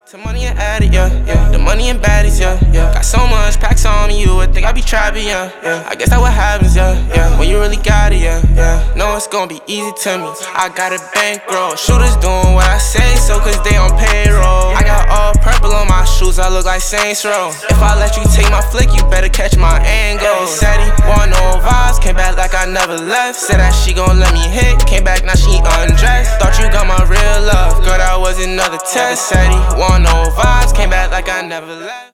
To money and addict, yeah. The money and baddies, yeah. Got so much packs on me, you would think I be trapping, yeah. I guess that's what happens, yeah. When you really got it, yeah. Know it's gonna be easy to me. I got a bankroll. Shooters doing what I say, so cause they on payroll. I got all purple on my shoes, I look like Saints Row. If I let you take my flick, you better catch my angle. Said he want no vibes, came back like I never left. Said that she gon' let me hit, came back now she undressed. Thought you got my real love, girl, that was another test. Said he want no vibes, came back like I never left.